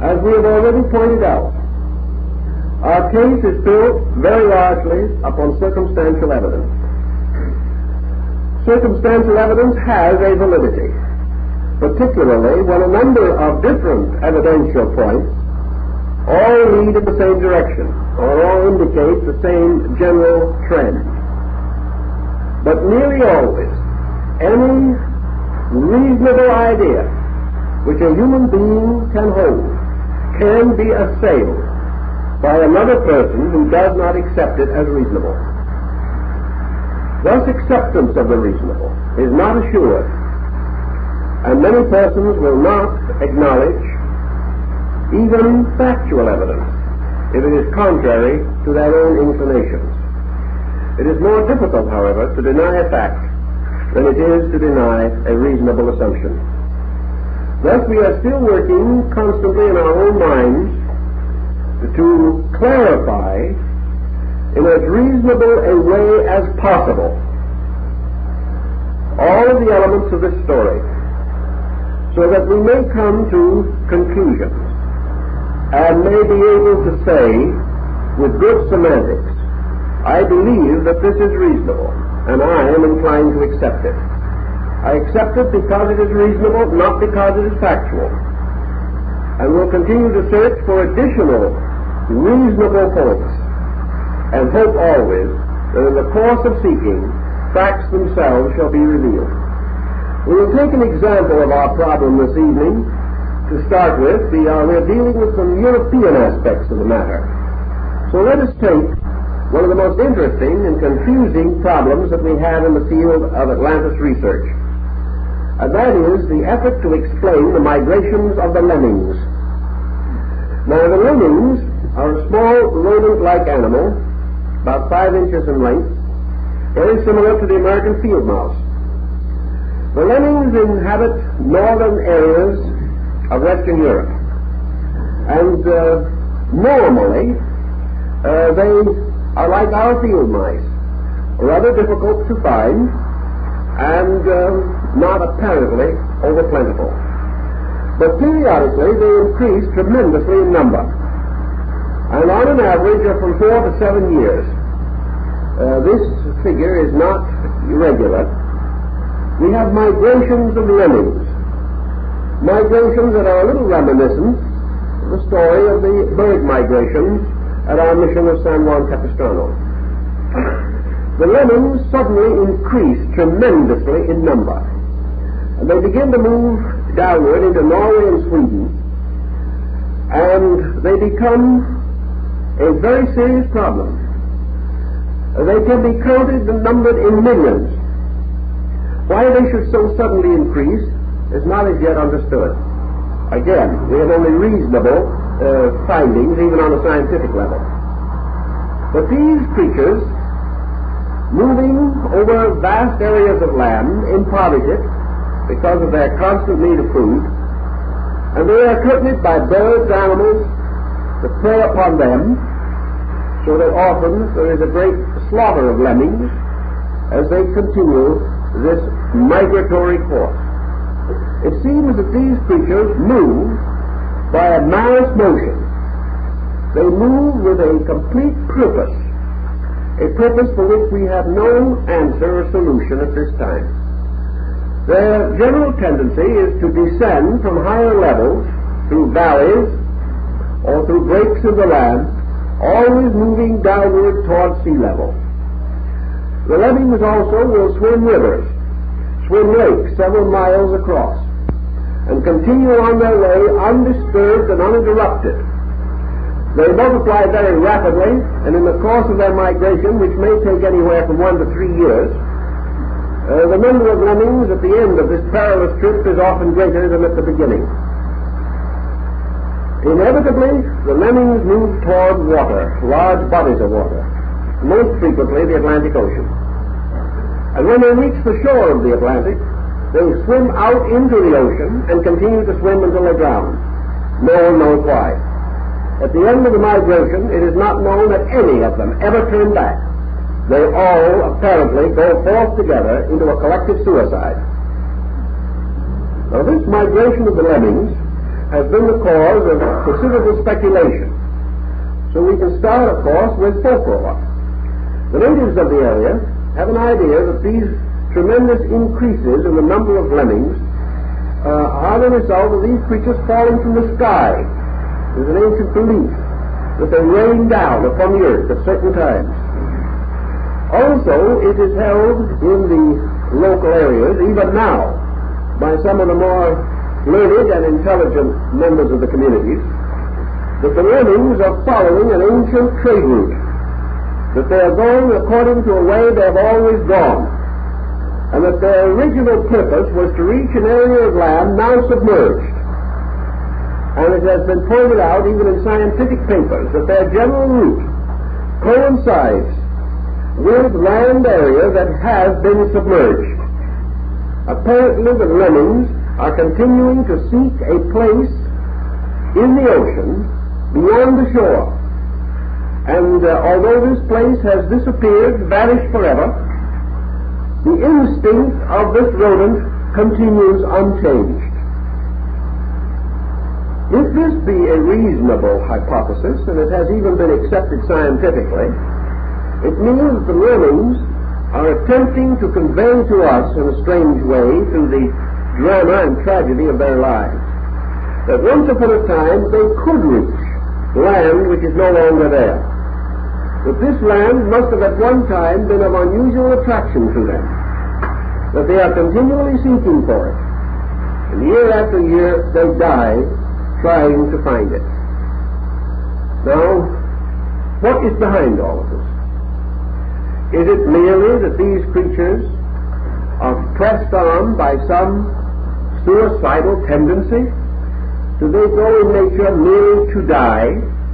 as we have already pointed out, our case is built very largely upon circumstantial evidence. Circumstantial evidence has a validity, particularly when a number of different evidential points all lead in the same direction, or all indicate the same general trend. But nearly always, any reasonable idea which a human being can hold can be assailed by another person who does not accept it as reasonable. Thus, acceptance of the reasonable is not assured, and many persons will not acknowledge even factual evidence if it is contrary to their own inclinations. It is more difficult, however, to deny a fact than it is to deny a reasonable assumption. Thus, we are still working constantly in our own minds to clarify in as reasonable a way as possible all of the elements of this story, so that we may come to conclusions and may be able to say with good semantics, I believe that this is reasonable, and I am inclined to accept it. I accept it because it is reasonable, not because it is factual. And we'll continue to search for additional reasonable points, and hope always that in the course of seeking, facts themselves shall be revealed. We will take an example of our problem this evening. To start with, we're dealing with some European aspects of the matter. So let us take one of the most interesting and confusing problems that we have in the field of Atlantis research, and that is the effort to explain the migrations of the lemmings. Now, the lemmings are a small rodent-like animal, about 5 inches in length, very similar to the American field mouse. The lemmings inhabit northern areas of Western Europe, and normally they are like our field mice, rather difficult to find and not apparently over-plentiful. But periodically they increase tremendously in number, and on an average are from 4 to 7 years. This figure is not irregular. We have migrations of lemmings, migrations that are a little reminiscent of the story of the bird migrations at our mission of San Juan Capistrano. The lemmings suddenly increase tremendously in number, and they begin to move downward into Norway and Sweden, and they become a very serious problem. They can be counted and numbered in millions. Why they should so suddenly increase is not as yet understood. Again, we have only reasonable findings, even on a scientific level. But these creatures, moving over vast areas of land, impoverish it because of their constant need of food, and they are accompanied by birds, animals, that prey upon them, so that often there is a great slaughter of lemmings as they continue this migratory course. It seems that these creatures move by a mass motion. They move with a complete purpose, a purpose for which we have no answer or solution at this time. Their general tendency is to descend from higher levels through valleys or through breaks in the land, always moving downward toward sea level. The lemmings also will swim rivers, swim lakes several miles across, and continue on their way undisturbed and uninterrupted. They multiply very rapidly, and in the course of their migration, which may take anywhere from 1 to 3 years, the number of lemmings at the end of this perilous trip is often greater than at the beginning. Inevitably, the lemmings move toward water, large bodies of water, most frequently the Atlantic Ocean. And when they reach the shore of the Atlantic, they swim out into the ocean and continue to swim until they drown. No one knows why. At the end of the migration, it is not known that any of them ever turn back. They all apparently go forth together into a collective suicide. Now, this migration of the lemmings has been the cause of considerable speculation. So we can start, of course, with folklore. The natives of the area have an idea that these tremendous increases in the number of lemmings are the result of these creatures falling from the sky. There's an ancient belief that they rain down upon the earth at certain times. Also, it is held in the local areas, even now, by some of the more learned and intelligent members of the communities, that the lemmings are following an ancient trade route, that they are going according to a way they have always gone, and that their original purpose was to reach an area of land now submerged. And it has been pointed out, even in scientific papers, that their general route coincides with land area that has been submerged. Apparently the lemmings are continuing to seek a place in the ocean beyond the shore. And although this place has disappeared, vanished forever, the instinct of this rodent continues unchanged. If this be a reasonable hypothesis, and it has even been accepted scientifically, it means the lemmings are attempting to convey to us in a strange way, through the drama and tragedy of their lives, that once upon a time they could reach land which is no longer there. That this land must have at one time been of unusual attraction to them. That they are continually seeking for it. And year after year they die trying to find it. Now, what is behind all of this? Is it merely that these creatures are pressed on by some suicidal tendency? Do they go in nature merely to die?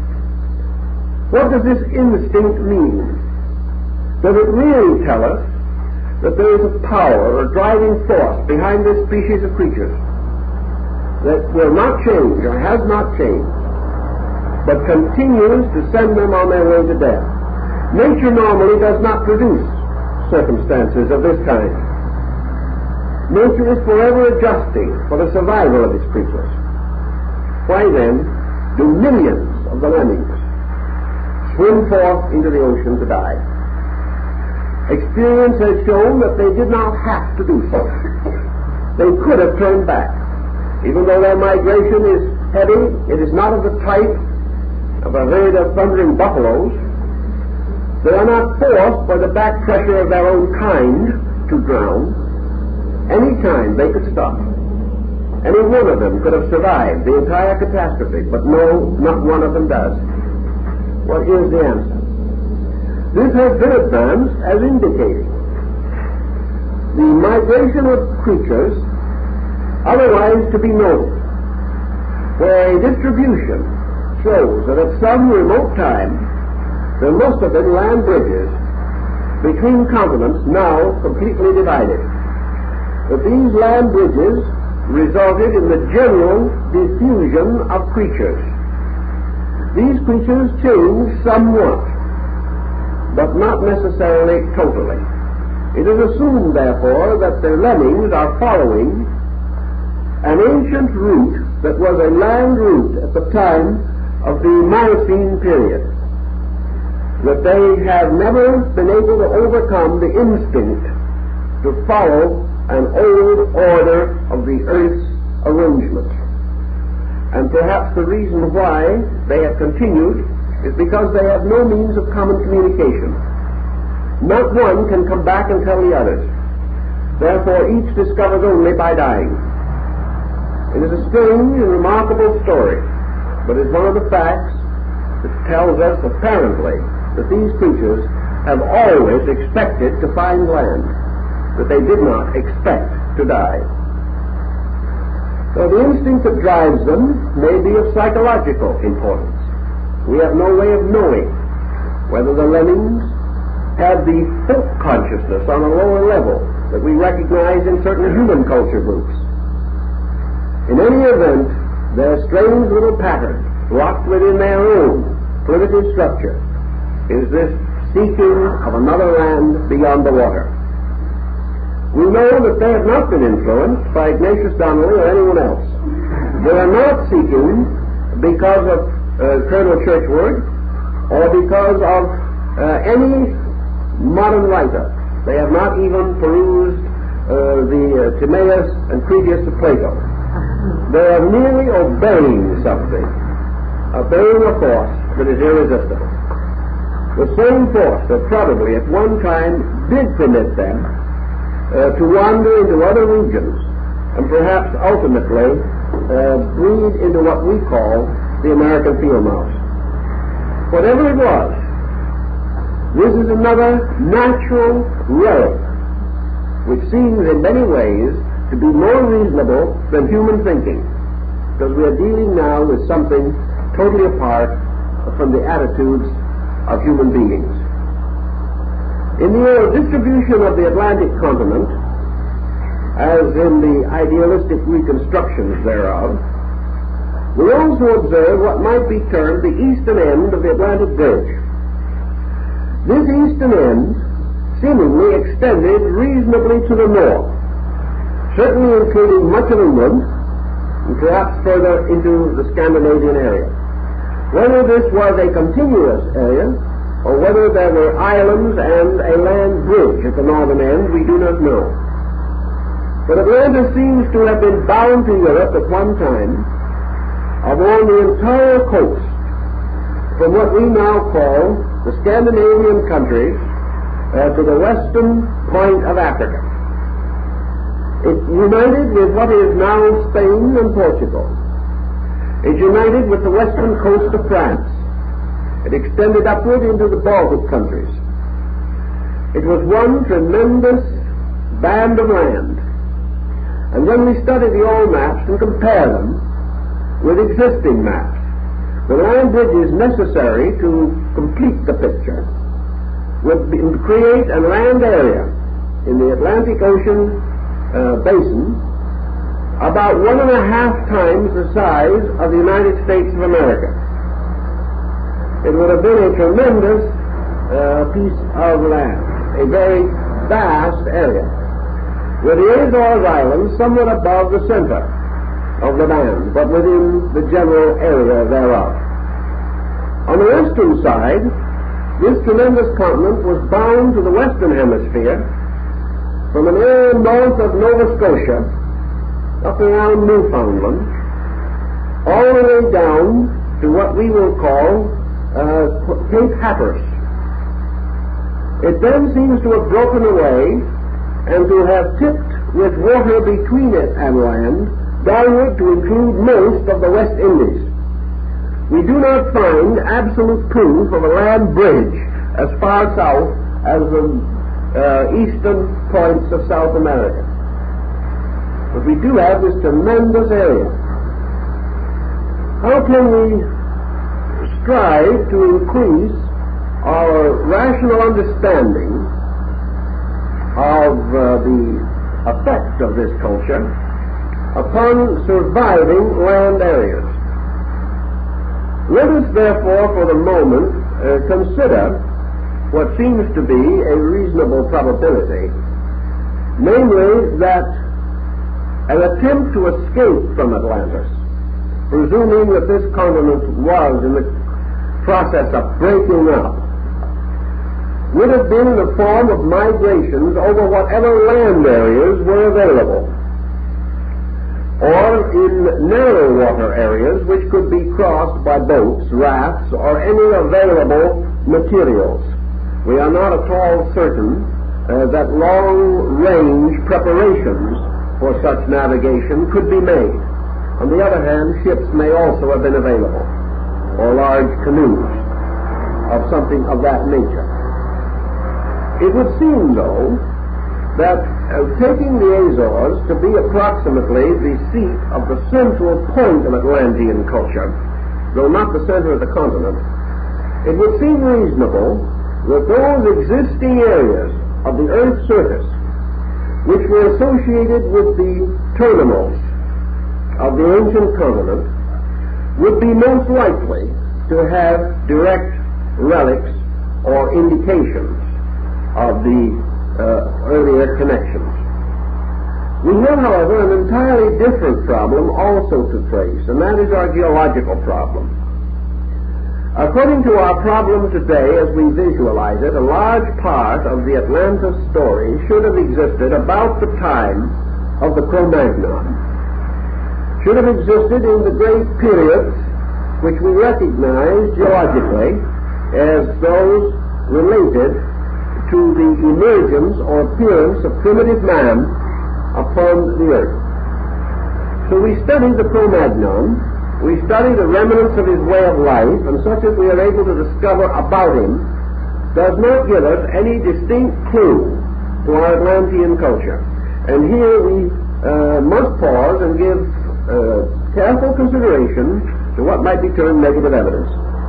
What does this instinct mean? Does it really tell us that there is a power or driving force behind this species of creatures that will not change or has not changed, but continues to send them on their way to death? Nature normally does not produce circumstances of this kind. Nature is forever adjusting for the survival of its creatures. Why then do millions of the lemmings swim forth into the ocean to die? Experience has shown that they did not have to do so. They could have turned back. Even though their migration is heavy, it is not of the type of a herd of thundering buffaloes. They are not forced by the back pressure of their own kind to drown. Any time they could stop. Any one of them could have survived the entire catastrophe, but no, not one of them does. What is the answer? This has been advanced as indicating the migration of creatures otherwise to be noted, where a distribution shows that at some remote time there must have been land bridges between continents now completely divided. That these land bridges resulted in the general diffusion of creatures. These creatures change somewhat, but not necessarily totally. It is assumed, therefore, that the lemmings are following an ancient route that was a land route at the time of the Miocene period. That they have never been able to overcome the instinct to follow an old order of the earth's arrangement. And perhaps the reason why they have continued is because they have no means of common communication. Not one can come back and tell the others. Therefore, each discovers only by dying. It is a strange and remarkable story, but it's one of the facts that tells us apparently that these creatures have always expected to find land, that they did not expect to die. So the instinct that drives them may be of psychological importance. We have no way of knowing whether the lemmings have the folk consciousness on a lower level that we recognize in certain human culture groups. In any event, their strange little pattern, locked within their own primitive structure, is this seeking of another land beyond the water. We know that they have not been influenced by Ignatius Donnelly or anyone else. They are not seeking because of Colonel Churchward or because of any modern writer. They have not even perused the Timaeus and Critias of Plato. They are merely obeying something, obeying a force that is irresistible. The same force that probably at one time did permit them to wander into other regions and perhaps ultimately breed into what we call the American field mouse. Whatever it was, this is another natural relic which seems in many ways to be more reasonable than human thinking, because we are dealing now with something totally apart from the attitudes of human beings. In the distribution of the Atlantic continent, as in the idealistic reconstructions thereof, we also observe what might be termed the eastern end of the Atlantic Bridge. This eastern end seemingly extended reasonably to the north, certainly including much of England and perhaps further into the Scandinavian area. Whether this was a continuous area or whether there were islands and a land bridge at the northern end, we do not know. But Atlantis seems to have been bound to Europe at one time along the entire coast, from what we now call the Scandinavian countries to the western point of Africa. It united with what is now Spain and Portugal. It united with the western coast of France. It extended upward into the Baltic countries. It was one tremendous band of land. And when we study the old maps and compare them with existing maps, the land bridges necessary to complete the picture would create a land area in the Atlantic Ocean basin about 1.5 times the size of the United States of America. It would have been a tremendous piece of land, a very vast area, with the Azores Islands somewhat above the center of the band, but within the general area thereof. On the western side, this tremendous continent was bound to the western hemisphere from an area north of Nova Scotia up around Newfoundland, all the way down to what we will call Cape Hatteras. It then seems to have broken away and to have tipped with water between it and land downward to include most of the West Indies. We do not find absolute proof of a land bridge as far south as the eastern points of South America. But we do have this tremendous area. How can we strive to increase our rational understanding of the effect of this culture upon surviving land areas? Let us therefore for the moment consider what seems to be a reasonable probability, namely that an attempt to escape from Atlantis, presuming that this continent was in the process of breaking up, would have been in the form of migrations over whatever land areas were available, or in narrow water areas which could be crossed by boats, rafts, or any available materials. We are not at all certain that long-range preparations for such navigation could be made. On the other hand, ships may also have been available, or large canoes of something of that nature. It would seem, though, that taking the Azores to be approximately the seat of the central point of Atlantean culture, though not the center of the continent, it would seem reasonable that those existing areas of the Earth's surface which were associated with the terminals of the ancient continent would be most likely to have direct relics or indications of the earlier connections. We have, however, an entirely different problem also to face, and that is our geological problem. According to our problem today, as we visualize it, a large part of the Atlantis story should have existed about the time of the Cro-Magnon. Should have existed in the great periods which we recognize geologically as those related to the emergence or appearance of primitive man upon the earth. So we study the Cro-Magnon. We study the remnants of his way of life, and such as we are able to discover about him does not give us any distinct clue to our Atlantean culture. And here we must pause and give careful consideration to what might be termed negative evidence.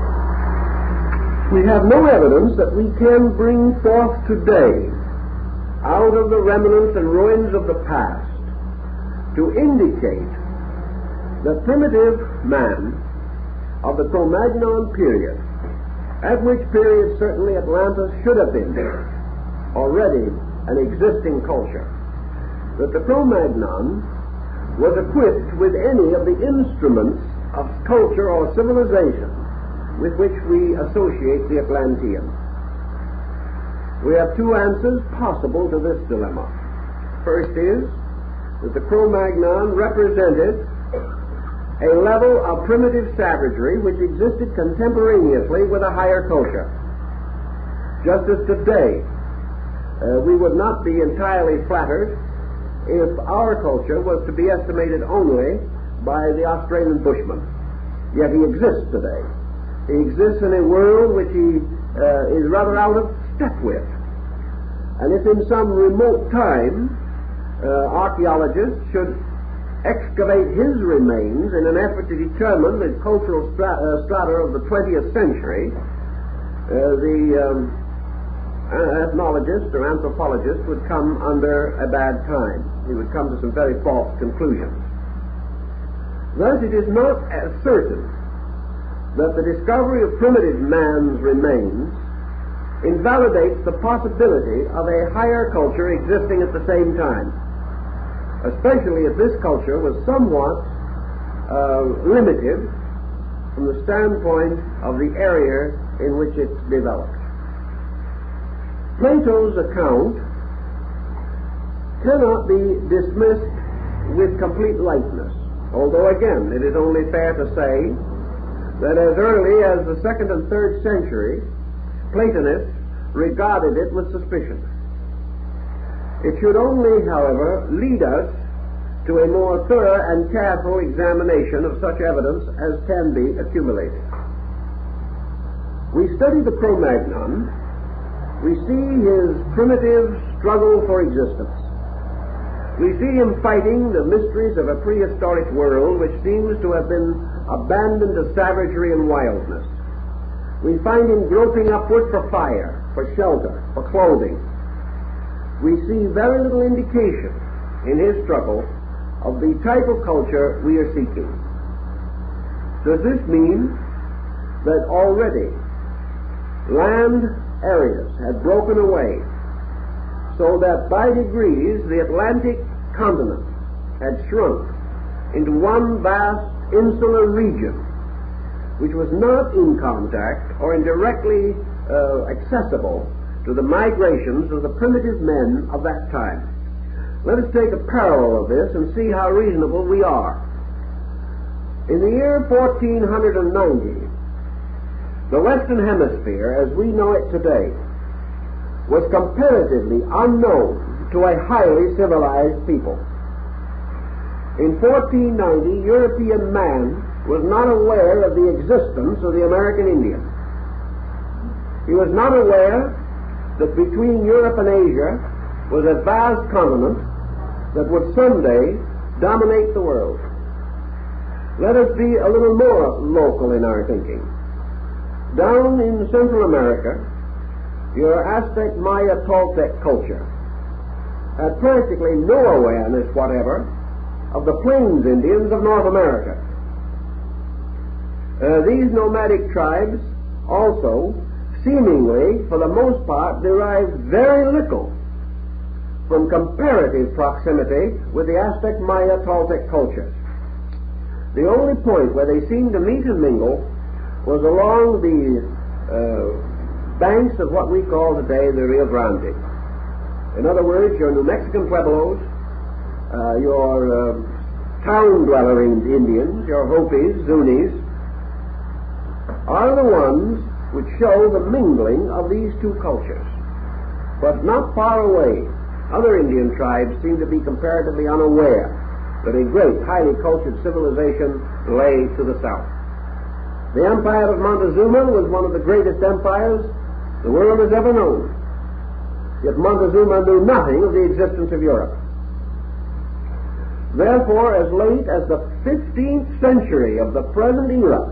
We have no evidence that we can bring forth today out of the remnants and ruins of the past to indicate the primitive man of the Cro-Magnon period, at which period certainly Atlantis should have been already an existing culture, that the Cro-Magnon was equipped with any of the instruments of culture or civilization with which we associate the Atlantean. We have two answers possible to this dilemma. First is that the Cro-Magnon represented a level of primitive savagery which existed contemporaneously with a higher culture. Just as today, we would not be entirely flattered if our culture was to be estimated only by the Australian bushman. Yet he exists today. He exists in a world which he is rather out of step with. And if in some remote time archaeologists should excavate his remains in an effort to determine the cultural strata of the 20th century, the ethnologist or anthropologist would come under a bad time. He would come to some very false conclusions. Thus, it is not as certain that the discovery of primitive man's remains invalidates the possibility of a higher culture existing at the same time, especially if this culture was somewhat limited from the standpoint of the area in which it developed. Plato's account cannot be dismissed with complete lightness, although again it is only fair to say that as early as the 2nd and 3rd century, Platonists regarded it with suspicion. It should only, however, lead us to a more thorough and careful examination of such evidence as can be accumulated. We study the Cro-Magnon, we see his primitive struggle for existence. We see him fighting the mysteries of a prehistoric world which seems to have been abandoned to savagery and wildness. We find him groping upward for fire, for shelter, for clothing. We see very little indication in his struggle of the type of culture we are seeking. Does this mean that already land areas had broken away so that by degrees the Atlantic continent had shrunk into one vast insular region which was not in contact or indirectly accessible to the migrations of the primitive men of that time? Let us take a parallel of this and see how reasonable we are. In the year 1490, the Western Hemisphere, as we know it today, was comparatively unknown to a highly civilized people. In 1490, European man was not aware of the existence of the American Indian. He was not aware that between Europe and Asia was a vast continent that would someday dominate the world. Let us be a little more local in our thinking. Down in Central America, your Aztec, Maya, Toltec culture had practically no awareness whatever of the Plains Indians of North America. These nomadic tribes also, seemingly, for the most part, derived very little from comparative proximity with the Aztec, Maya, Toltec cultures. The only point where they seemed to meet and mingle was along the banks of what we call today the Rio Grande. In other words, your New Mexican Pueblos, your town-dweller Indians, your Hopis, Zunis, are the ones which show the mingling of these two cultures. But not far away, other Indian tribes seem to be comparatively unaware that a great, highly cultured civilization lay to the south. The empire of Montezuma was one of the greatest empires the world has ever known. Yet Montezuma knew nothing of the existence of Europe. Therefore, as late as the 15th century of the present era,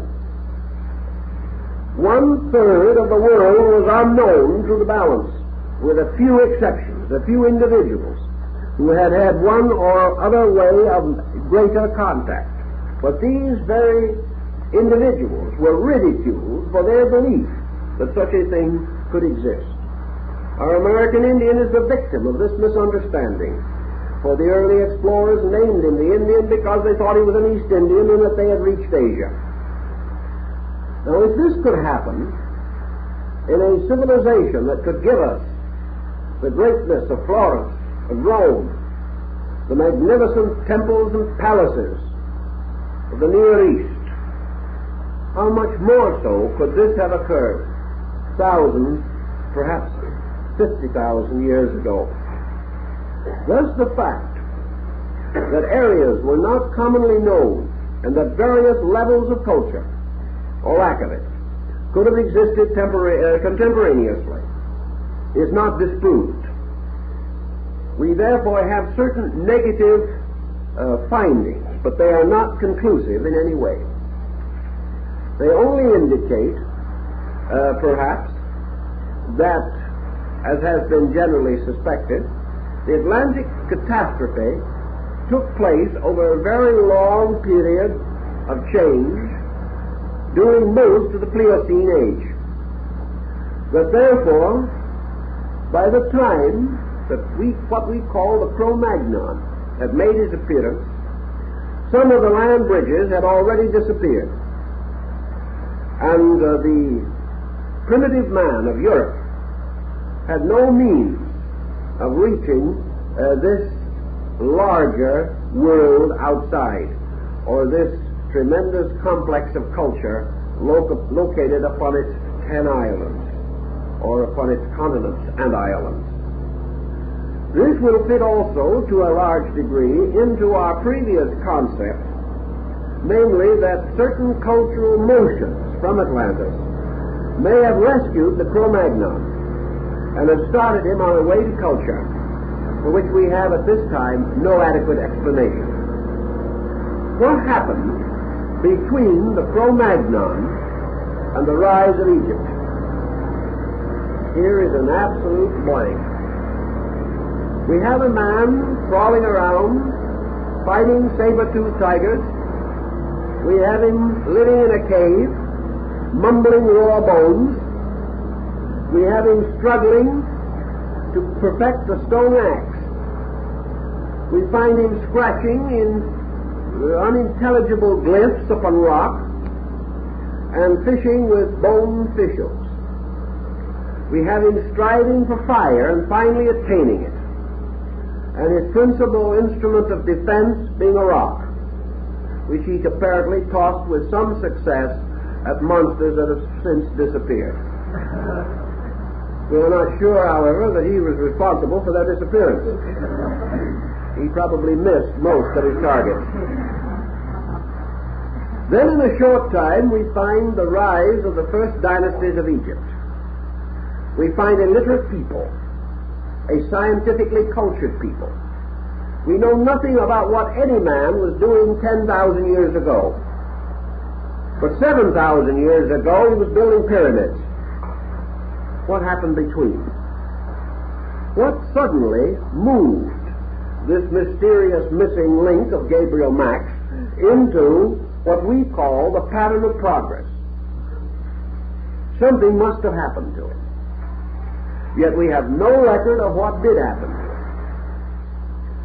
1/3 of the world was unknown to the balance, with a few exceptions, a few individuals who had had one or other way of greater contact. But these very individuals were ridiculed for their belief that such a thing could exist. Our American Indian is the victim of this misunderstanding, for the early explorers named him the Indian because they thought he was an East Indian and that they had reached Asia. Now, if this could happen in a civilization that could give us the greatness of Florence and Rome, the magnificent temples and palaces of the Near East, how much more so could this have occurred thousands, perhaps 50,000 years ago? Thus the fact that areas were not commonly known and that various levels of culture, or lack of it, could have existed contemporaneously is not disproved. We therefore have certain negative findings, but they are not conclusive in any way. They only indicate, perhaps, that, as has been generally suspected, the Atlantic catastrophe took place over a very long period of change during most of the Pliocene age. That therefore, by the time that what we call the Cro-Magnon had made his appearance, some of the land bridges had already disappeared. And the primitive man of Europe had no means of reaching this larger world outside, or this tremendous complex of culture located upon its 10 islands, or upon its continents and islands. This will fit also, to a large degree, into our previous concept, namely that certain cultural motions from Atlantis may have rescued the Cro-Magnon and have started him on a way to culture for which we have at this time no adequate explanation. What happened between the Cro-Magnon and the rise of Egypt? Here is an absolute blank. We have a man crawling around, fighting saber-toothed tigers. We have him living in a cave, mumbling raw bones. We have him struggling to perfect the stone axe. We find him scratching in unintelligible glyphs upon rock and fishing with bone fishhooks. We have him striving for fire and finally attaining it, and his principal instrument of defense being a rock, which he apparently tossed with some success at monsters that have since disappeared. We are not sure, however, that he was responsible for their disappearance. He probably missed most of his targets. Then in a short time we find the rise of the first dynasties of Egypt. We find a literate people, a scientifically cultured people. We know nothing about what any man was doing 10,000 years ago. But 7,000 years ago he was building pyramids. What happened between? What suddenly moved this mysterious missing link of Gabriel Max into what we call the pattern of progress? Something must have happened to it. Yet we have no record of what did happen to it.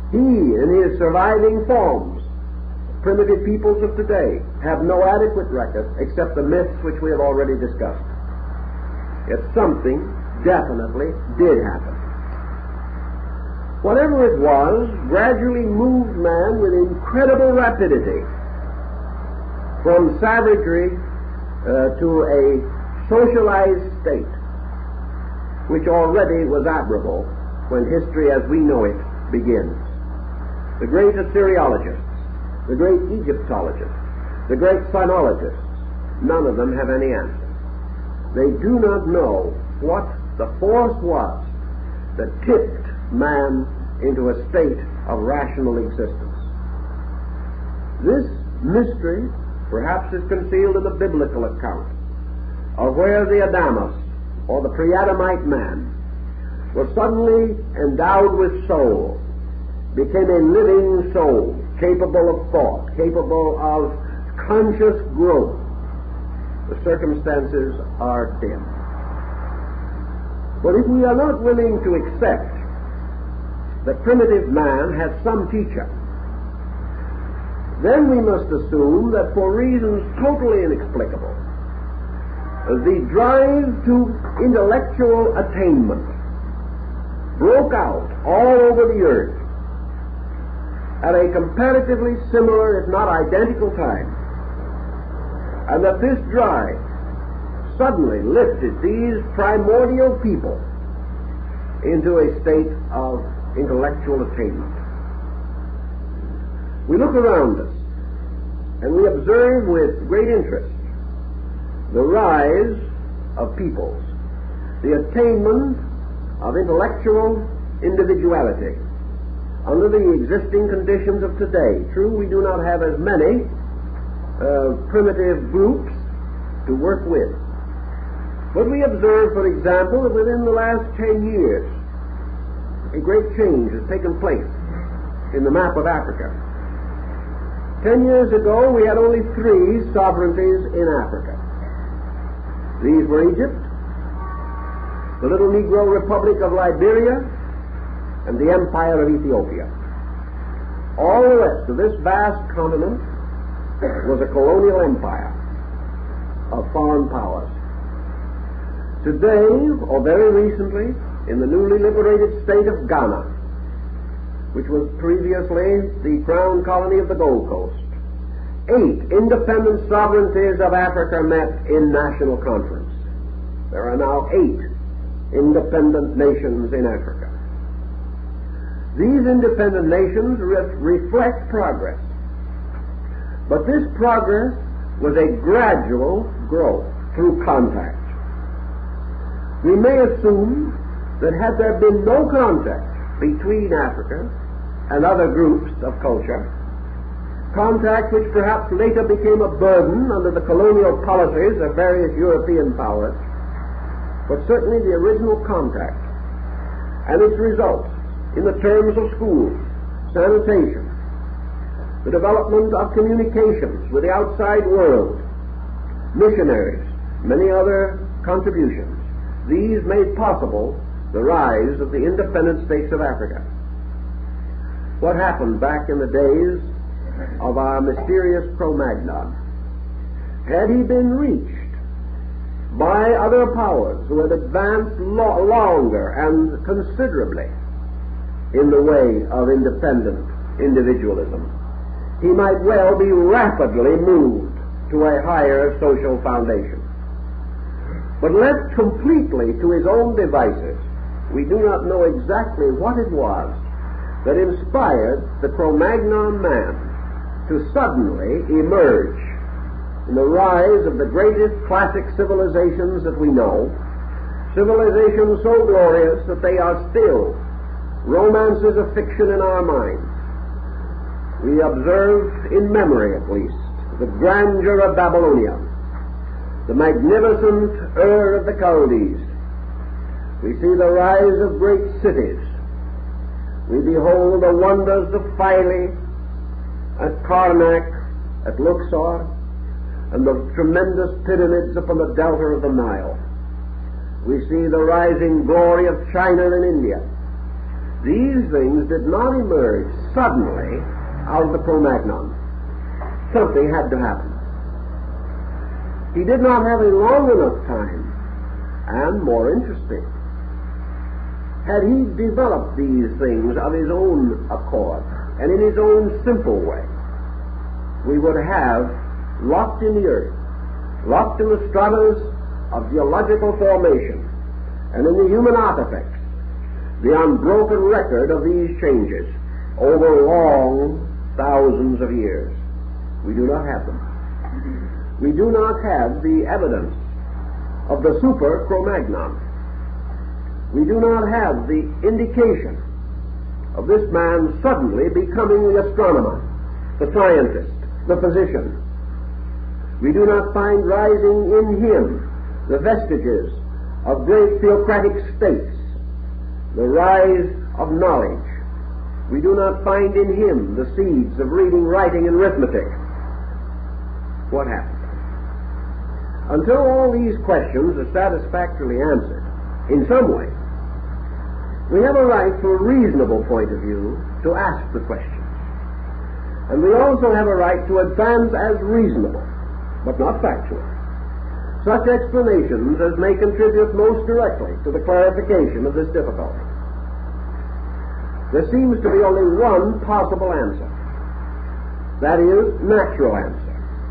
He and his surviving forms, primitive peoples of today, have no adequate record except the myths which we have already discussed. Yet something definitely did happen. Whatever it was gradually moved man with incredible rapidity from savagery to a socialized state, which already was admirable when history as we know it begins. The great Assyriologists, the great Egyptologists, the great sinologists, none of them have any answer. They do not know what the force was that tipped man into a state of rational existence. This mystery perhaps is concealed in the biblical account of where the Adamus, or the pre-Adamite man, was suddenly endowed with soul, became a living soul, capable of thought, capable of conscious growth. The circumstances are dim. But if we are not willing to accept that primitive man has some teacher, then we must assume that for reasons totally inexplicable, the drive to intellectual attainment broke out all over the earth at a comparatively similar, if not identical time, and that this drive suddenly lifted these primordial people into a state of intellectual attainment. We look around us and we observe with great interest the rise of peoples, the attainment of intellectual individuality under the existing conditions of today. True, we do not have as many primitive groups to work with. But we observe, for example, that within the last 10 years, a great change has taken place in the map of Africa. 10 years ago, we had only 3 sovereignties in Africa. These were Egypt, the little Negro Republic of Liberia, and the Empire of Ethiopia. All the rest of this vast continent was a colonial empire of foreign powers. Today, or very recently, in the newly liberated state of Ghana, which was previously the crown colony of the Gold Coast, 8 independent sovereignties of Africa met in national conference. There are now 8 independent nations in Africa. These independent nations reflect progress. But this progress was a gradual growth through contact. We may assume that had there been no contact between Africa and other groups of culture, contact which perhaps later became a burden under the colonial policies of various European powers, but certainly the original contact and its results in the terms of schools, sanitation, the development of communications with the outside world, missionaries, many other contributions, these made possible the rise of the independent states of Africa. What happened back in the days of our mysterious Cro-Magnon? Had he been reached by other powers who had advanced longer and considerably in the way of independent individualism, he might well be rapidly moved to a higher social foundation. But left completely to his own devices, we do not know exactly what it was that inspired the Cro-Magnon man to suddenly emerge in the rise of the greatest classic civilizations that we know, civilizations so glorious that they are still romances of fiction in our minds. We observe, in memory at least, the grandeur of Babylonia, the magnificent Ur of the Chaldees. We see the rise of great cities. We behold the wonders of Philae, at Karnak, at Luxor, and the tremendous pyramids upon the delta of the Nile. We see the rising glory of China and India. These things did not emerge suddenly out of the Cro-Magnon. Something had to happen. He did not have a long enough time, and more interesting. Had he developed these things of his own accord and in his own simple way, we would have locked in the earth, locked in the stratas of geological formation and in the human artifacts, the unbroken record of these changes over long thousands of years. We do not have them. We do not have the evidence of the super Cro-Magnon. We do not have the indication of this man suddenly becoming the astronomer, the scientist, the physician. We do not find rising in him the vestiges of great theocratic states, the rise of knowledge. We do not find in him the seeds of reading, writing, and arithmetic. What happened? Until all these questions are satisfactorily answered, in some way, we have a right, from a reasonable point of view, to ask the questions. And we also have a right to advance as reasonable, but not factual, such explanations as may contribute most directly to the clarification of this difficulty. There seems to be only one possible answer. That is, natural answer.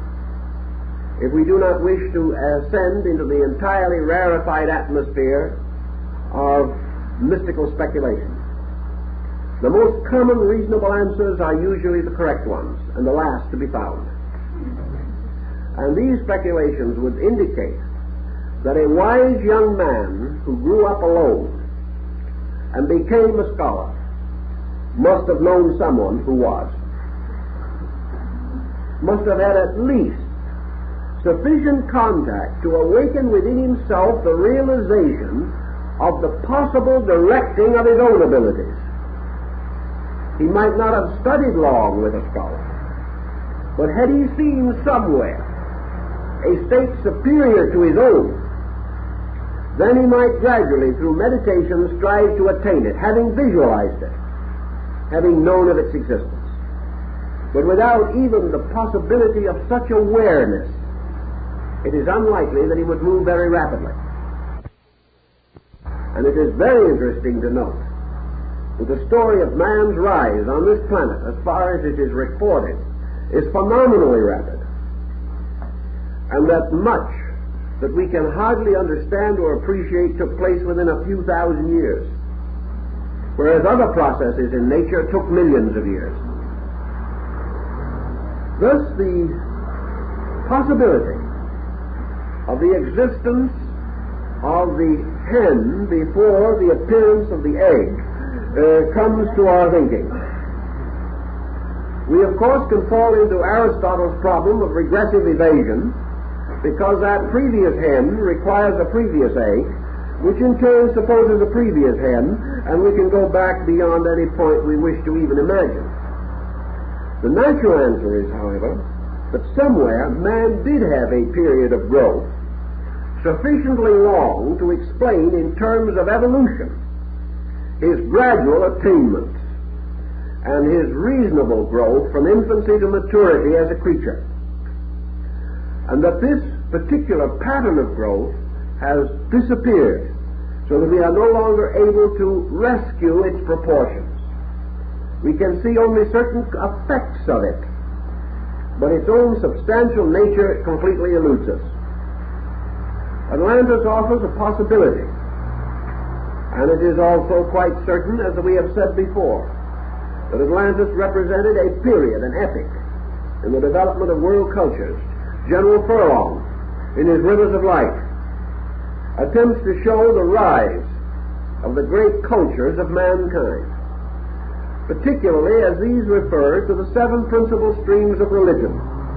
If we do not wish to ascend into the entirely rarefied atmosphere of mystical speculation. The most common reasonable answers are usually the correct ones, and the last to be found. And these speculations would indicate that a wise young man who grew up alone and became a scholar must have known someone who was. Must have had at least sufficient contact to awaken within himself the realization of the possible directing of his own abilities. He might not have studied long with a scholar, but had he seen somewhere a state superior to his own, then he might gradually, through meditation, strive to attain it, having visualized it, having known of its existence. But without even the possibility of such awareness, it is unlikely that he would move very rapidly. And it is very interesting to note that the story of man's rise on this planet, as far as it is recorded, is phenomenally rapid. And that much that we can hardly understand or appreciate took place within a few thousand years, whereas other processes in nature took millions of years. Thus, the possibility of the existence of the hen before the appearance of the egg comes to our thinking. We, of course, can fall into Aristotle's problem of regressive evasion, because that previous hen requires a previous egg, which in turn supposes a previous hen, and we can go back beyond any point we wish to even imagine. The natural answer is, however, that somewhere man did have a period of growth sufficiently long to explain in terms of evolution his gradual attainments and his reasonable growth from infancy to maturity as a creature. And that this particular pattern of growth has disappeared, so that we are no longer able to rescue its proportions. We can see only certain effects of it, but its own substantial nature completely eludes us. Atlantis offers a possibility, and it is also quite certain, as we have said before, that Atlantis represented a period, an epoch, in the development of world cultures. General Furlong, in his Rivers of Light, attempts to show the rise of the great cultures of mankind, particularly as these refer to the seven principal streams of religion.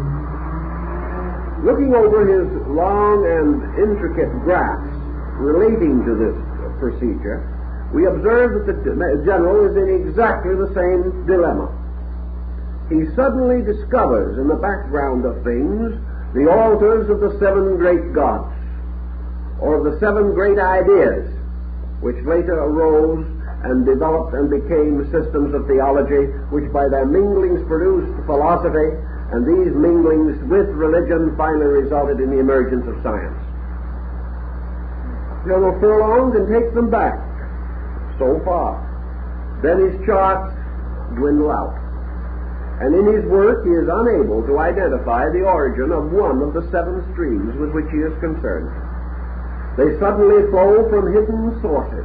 Looking over his long and intricate graphs relating to this procedure, we observe that the general is in exactly the same dilemma. He suddenly discovers in the background of things the altars of the seven great gods, or of the seven great ideas, which later arose and developed and became systems of theology, which by their minglings produced philosophy, and these minglings with religion finally resulted in the emergence of science. General Furlong can take them back so far. Then his charts dwindle out. And in his work he is unable to identify the origin of one of the 7 streams with which he is concerned. They suddenly flow from hidden sources.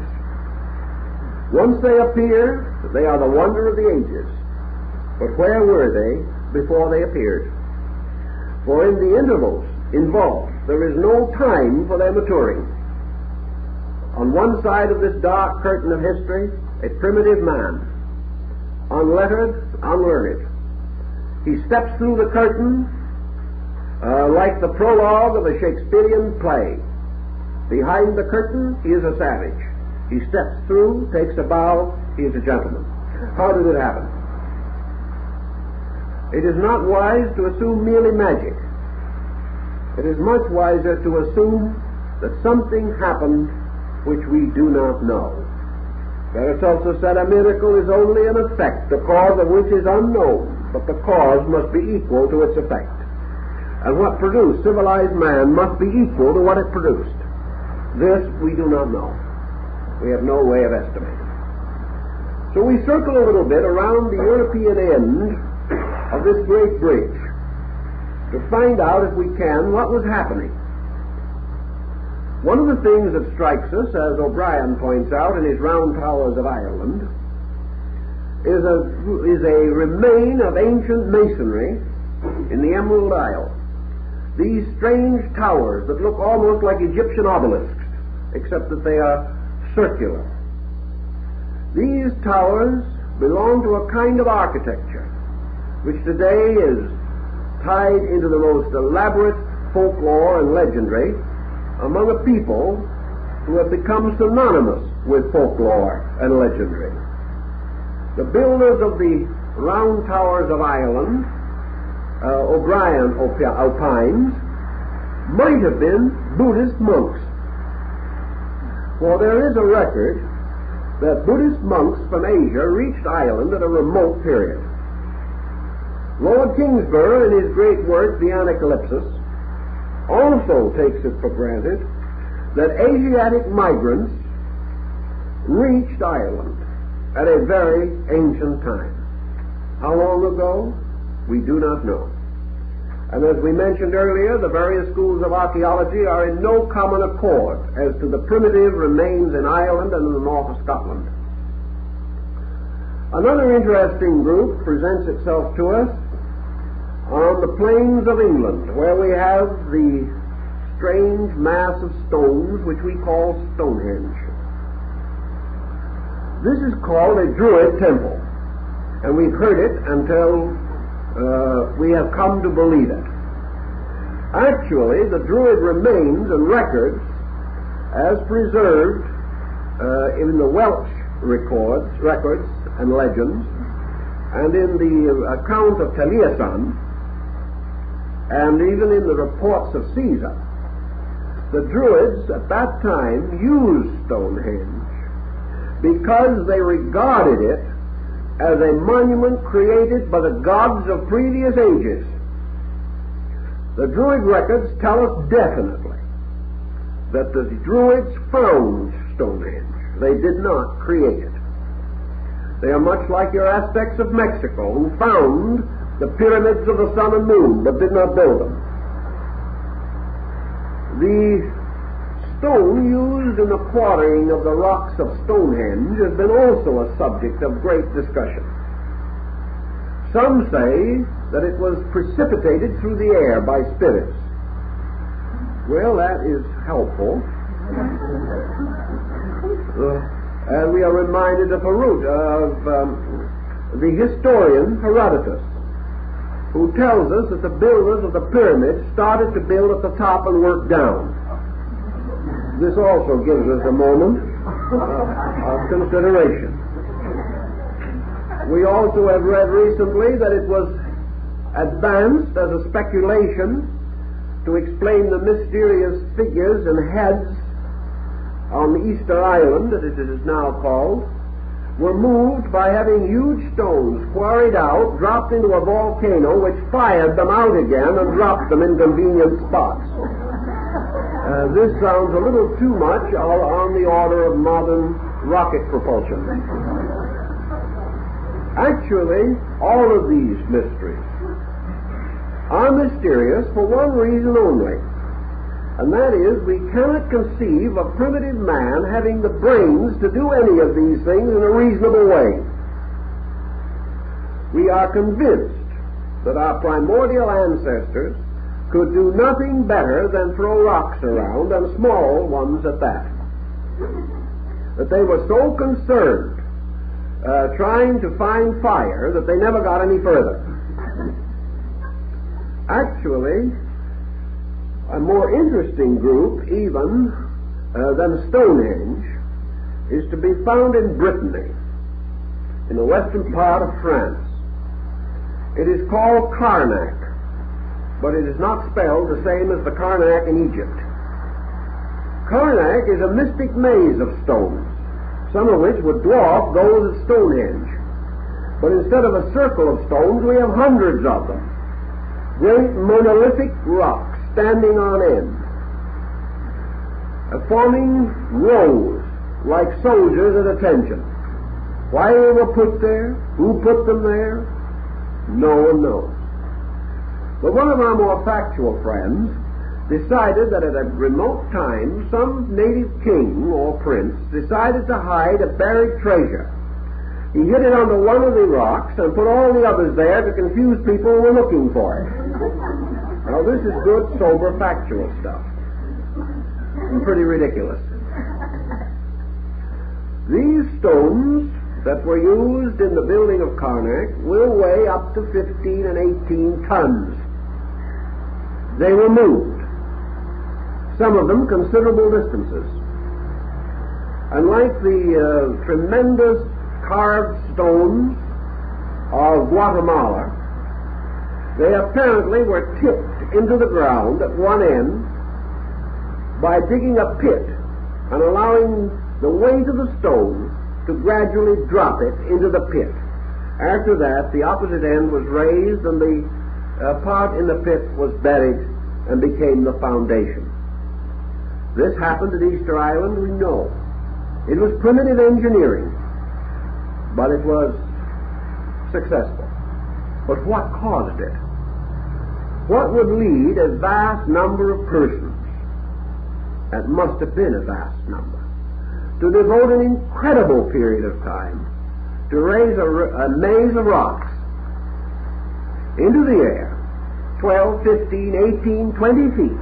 Once they appear, they are the wonder of the ages. But where were they before they appeared? For in the intervals involved, there is no time for their maturing. On one side of this dark curtain of history, a primitive man, unlettered, unlearned. He steps through the curtain like the prologue of a Shakespearean play. Behind the curtain, he is a savage. He steps through, takes a bow, he is a gentleman. How did it happen? It is not wise to assume merely magic. It is much wiser to assume that something happened which we do not know. Paracelsus said a miracle is only an effect, the cause of which is unknown, but the cause must be equal to its effect. And what produced civilized man must be equal to what it produced. This we do not know. We have no way of estimating. So we circle a little bit around the European end of this great bridge to find out, if we can, what was happening. One of the things that strikes us, as O'Brien points out in his Round Towers of Ireland, is a remain of ancient masonry in the Emerald Isle. These strange towers that look almost like Egyptian obelisks, except that they are circular. These towers belong to a kind of architecture which today is tied into the most elaborate folklore and legendary among a people who have become synonymous with folklore and legendary. The builders of the Round Towers of Ireland, O'Brien opines, might have been Buddhist monks. For there is a record that Buddhist monks from Asia reached Ireland at a remote period. Lord Kingsborough, in his great work, The Anacalypsis, also takes it for granted that Asiatic migrants reached Ireland at a very ancient time. How long ago? We do not know. And as we mentioned earlier, the various schools of archaeology are in no common accord as to the primitive remains in Ireland and in the north of Scotland. Another interesting group presents itself to us on the plains of England, where we have the strange mass of stones which we call Stonehenge. This is called a Druid temple, and we've heard it until we have come to believe it. Actually, the Druid remains and records, as preserved in the Welsh records and legends, and in the account of Taliesin, and even in the reports of Caesar, the Druids at that time used Stonehenge because they regarded it as a monument created by the gods of previous ages. The Druid records tell us definitely that the Druids found Stonehenge. They did not create it. They are much like your Aztecs of Mexico, who found the pyramids of the sun and moon, but did not build them. The stone used in the quarrying of the rocks of Stonehenge has been also a subject of great discussion. Some say that it was precipitated through the air by spirits. Well, that is helpful. And we are reminded of the historian Herodotus, who tells us that the builders of the pyramids started to build at the top and worked down. This also gives us a moment of consideration. We also have read recently that it was advanced as a speculation to explain the mysterious figures and heads on the Easter Island, as it is now called, were moved by having huge stones quarried out, dropped into a volcano, which fired them out again and dropped them in convenient spots. This sounds a little too much on the order of modern rocket propulsion. Actually, all of these mysteries are mysterious for one reason only, and that is we cannot conceive of primitive man having the brains to do any of these things in a reasonable way. We are convinced that our primordial ancestors could do nothing better than throw rocks around, and small ones at that. That they were so concerned trying to find fire that they never got any further. Actually, a more interesting group even than Stonehenge is to be found in Brittany, in the western part of France. It is called Karnak, but it is not spelled the same as the Karnak in Egypt. Karnak is a mystic maze of stones, some of which would dwarf those at Stonehenge. But instead of a circle of stones, we have hundreds of them. Great monolithic rocks standing on end, forming rows like soldiers at attention. Why they were put there, who put them there, no one knows. But one of our more factual friends decided that at a remote time some native king or prince decided to hide a buried treasure. He hid it under one of the rocks and put all the others there to confuse people who were looking for it. Now this is good, sober, factual stuff. And pretty ridiculous. These stones that were used in the building of Karnak will weigh up to 15 and 18 tons. They were moved, some of them considerable distances. And like the tremendous carved stones of Guatemala, they apparently were tipped into the ground at one end by digging a pit and allowing the weight of the stone to gradually drop it into the pit. After that, the opposite end was raised and the part in the pit was buried and became the foundation. This happened at Easter Island, we know. It was primitive engineering, but it was successful. But what caused it? What would lead a vast number of persons, that must have been a vast number, to devote an incredible period of time to raise a maze of rocks into the air, 12, 15, 18, 20 feet,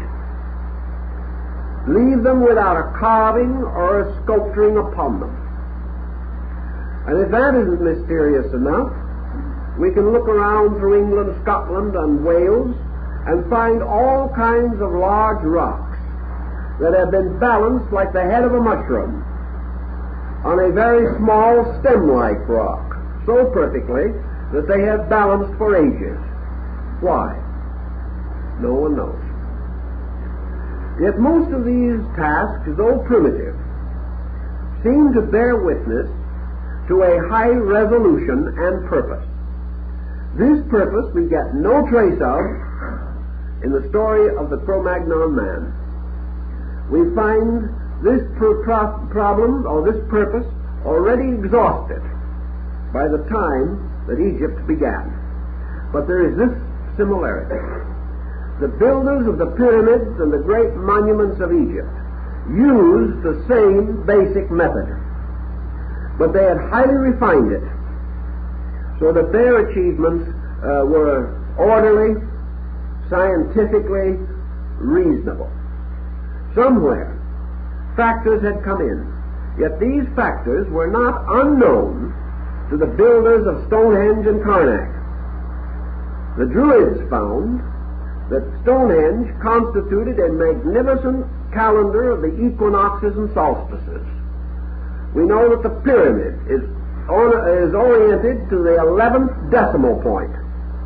leave them without a carving or a sculpturing upon them? And if that isn't mysterious enough, we can look around through England, Scotland, and Wales and find all kinds of large rocks that have been balanced like the head of a mushroom on a very small stem-like rock, so perfectly that they have balanced for ages. Why? No one knows. Yet most of these tasks, though primitive, seem to bear witness to a high resolution and purpose. This purpose we get no trace of in the story of the Cro-Magnon man. We find this problem, or this purpose, already exhausted by the time that Egypt began. But there is this similarity. The builders of the pyramids and the great monuments of Egypt used the same basic method, but they had highly refined it so that their achievements were orderly, scientifically reasonable. Somewhere, factors had come in, yet these factors were not unknown to the builders of Stonehenge and Karnak. The Druids found that Stonehenge constituted a magnificent calendar of the equinoxes and solstices. We know that the pyramid is oriented to the 11th decimal point.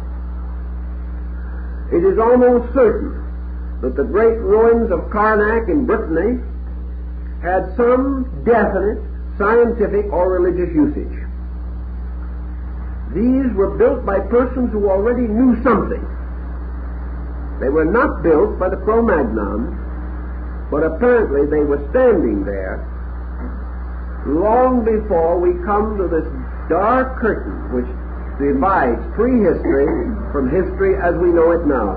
It is almost certain that the great ruins of Karnak in Brittany had some definite scientific or religious usage. These were built by persons who already knew something. They were not built by the Cro-Magnon, but apparently they were standing there long before we come to this dark curtain which divides prehistory from history as we know it now.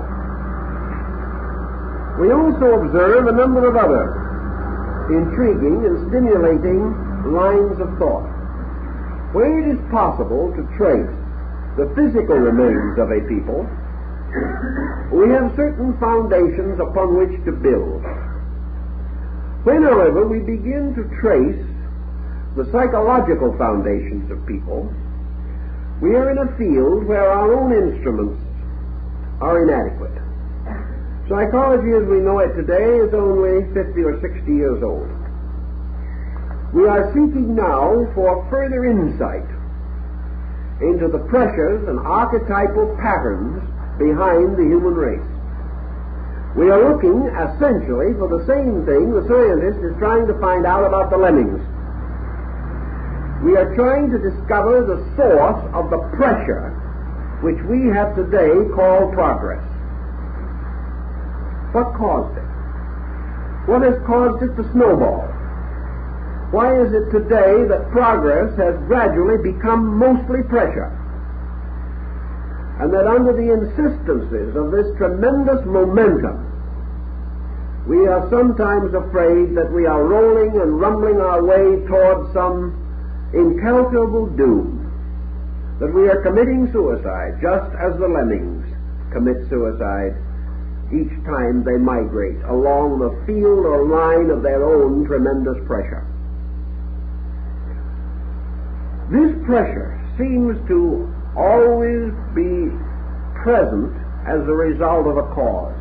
We also observe a number of other intriguing and stimulating lines of thought. Where it is possible to trace the physical remains of a people, we have certain foundations upon which to build. When, however, we begin to trace the psychological foundations of people, we are in a field where our own instruments are inadequate. Psychology as we know it today is only 50 or 60 years old. We are seeking now for further insight into the pressures and archetypal patterns behind the human race. We are looking essentially for the same thing the scientist is trying to find out about the lemmings. We are trying to discover the source of the pressure which we have today called progress. What caused it? What has caused it to snowball? Why is it today that progress has gradually become mostly pressure? And that under the insistences of this tremendous momentum, we are sometimes afraid that we are rolling and rumbling our way towards some incalculable doom, that we are committing suicide just as the lemmings commit suicide each time they migrate along the field or line of their own tremendous pressure. This pressure seems to always be present as a result of a cause.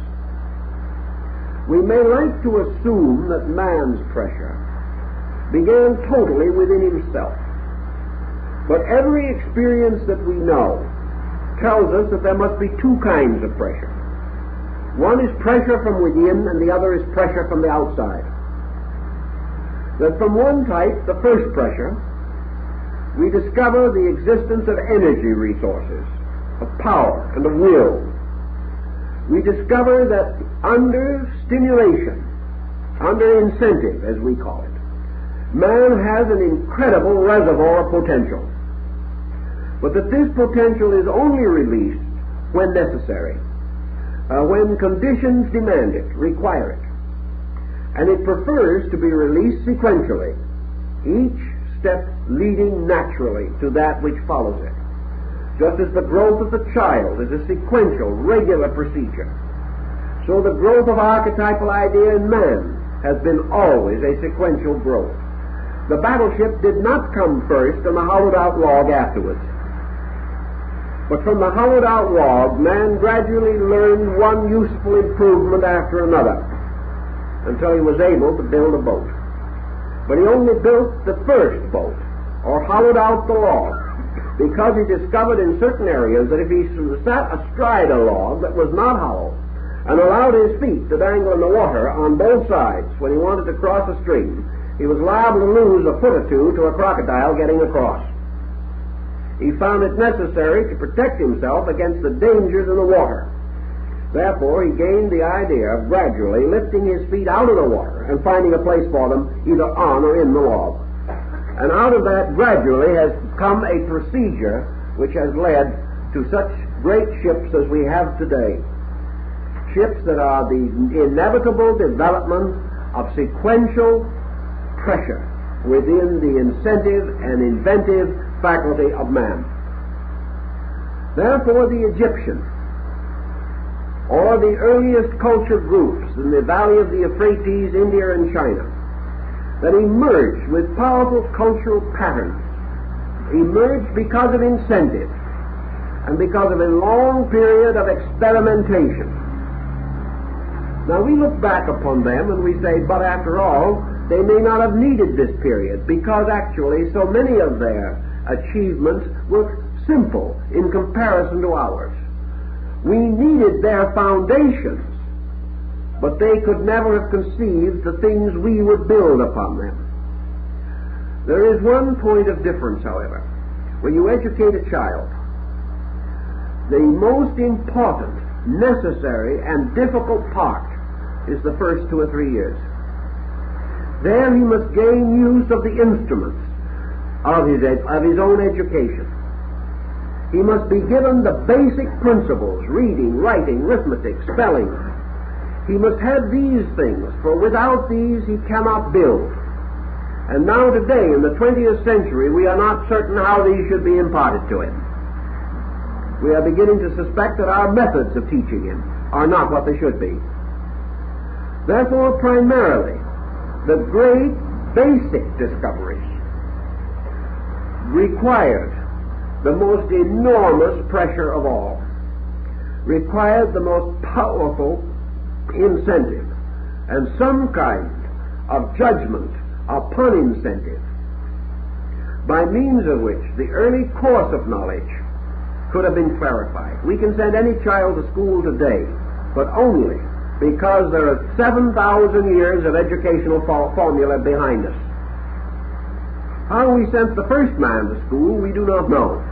We may like to assume that man's pressure began totally within himself. But every experience that we know tells us that there must be two kinds of pressure. One is pressure from within, and the other is pressure from the outside. That from one type, the first pressure, we discover the existence of energy resources, of power and of will. We discover that under stimulation, under incentive, as we call it, man has an incredible reservoir of potential. But that this potential is only released when necessary, when conditions demand it, require it. And it prefers to be released sequentially, each step leading naturally to that which follows it. Just as the growth of the child is a sequential, regular procedure, so the growth of archetypal idea in man has been always a sequential growth. The battleship did not come first and the hollowed-out log afterwards. But from the hollowed-out log, man gradually learned one useful improvement after another until he was able to build a boat. But he only built the first boat, or hollowed out the log, because he discovered in certain areas that if he sat astride a log that was not hollow and allowed his feet to dangle in the water on both sides when he wanted to cross a stream, he was liable to lose a foot or two to a crocodile getting across. He found it necessary to protect himself against the dangers in the water. Therefore, he gained the idea of gradually lifting his feet out of the water and finding a place for them either on or in the log. And out of that gradually has come a procedure which has led to such great ships as we have today. Ships that are the inevitable development of sequential pressure within the incentive and inventive faculty of man. Therefore, the Egyptian, or the earliest culture groups in the valley of the Euphrates, India and China, that emerged with powerful cultural patterns, emerged because of incentive and because of a long period of experimentation. Now we look back upon them and we say, but after all, they may not have needed this period, because actually so many of their achievements were simple in comparison to ours. We needed their foundations, but they could never have conceived the things we would build upon them. There is one point of difference, however. When you educate a child, the most important, necessary, and difficult part is the first 2 or 3 years. There he must gain use of the instruments of his own education. He must be given the basic principles, reading, writing, arithmetic, spelling. He must have these things, for without these he cannot build. And now today, in the 20th century, we are not certain how these should be imparted to him. We are beginning to suspect that our methods of teaching him are not what they should be. Therefore, primarily, the great basic discoveries required the most enormous pressure of all, required the most powerful incentive, and some kind of judgment upon incentive, by means of which the early course of knowledge could have been clarified. We can send any child to school today, but only because there are 7,000 years of educational formula behind us. How we sent the first man to school, we do not know.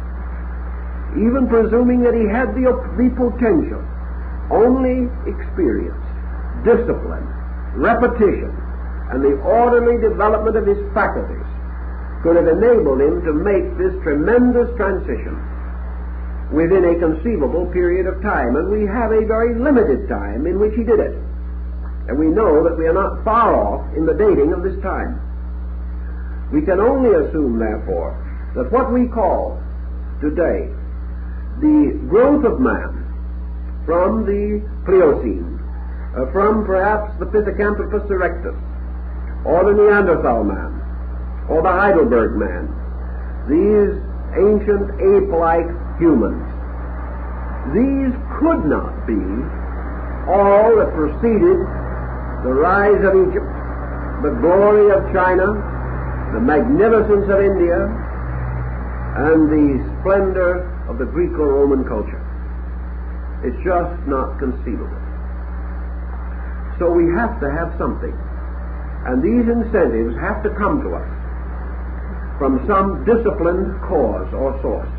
Even presuming that he had the potential, only experience, discipline, repetition, and the orderly development of his faculties could have enabled him to make this tremendous transition within a conceivable period of time. And we have a very limited time in which he did it. And we know that we are not far off in the dating of this time. We can only assume, therefore, that what we call today the growth of man from the Pliocene, from perhaps the Pithecanthropus erectus, or the Neanderthal man, or the Heidelberg man, these ancient ape-like humans, these could not be all that preceded the rise of Egypt, the glory of China, the magnificence of India, and the splendor of the Greco-Roman culture. It's just not conceivable. So we have to have something. And these incentives have to come to us from some disciplined cause or source.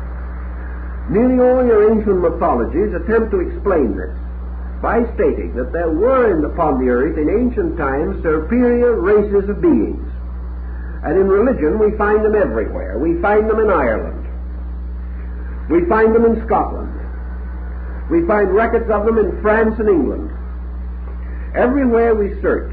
Nearly all your ancient mythologies attempt to explain this by stating that there were upon the earth in ancient times superior races of beings. And in religion we find them everywhere. We find them in Ireland. We find them in Scotland. We find records of them in France and England. Everywhere we search,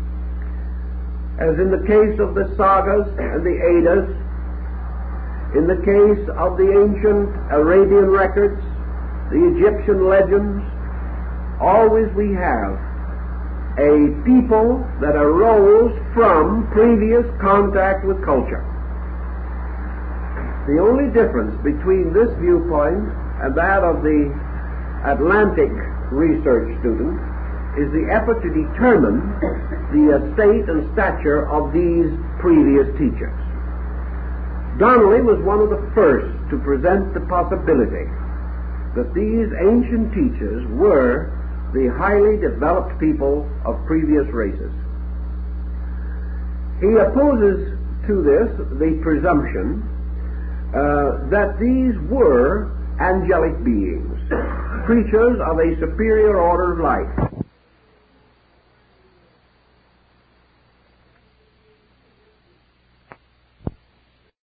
as in the case of the sagas and the Eddas, in the case of the ancient Arabian records, the Egyptian legends, always we have a people that arose from previous contact with culture. The only difference between this viewpoint and that of the Atlantic research student is the effort to determine the state and stature of these previous teachers. Donnelly was one of the first to present the possibility that these ancient teachers were the highly developed people of previous races. He opposes to this the presumption that these were angelic beings, creatures of a superior order of life.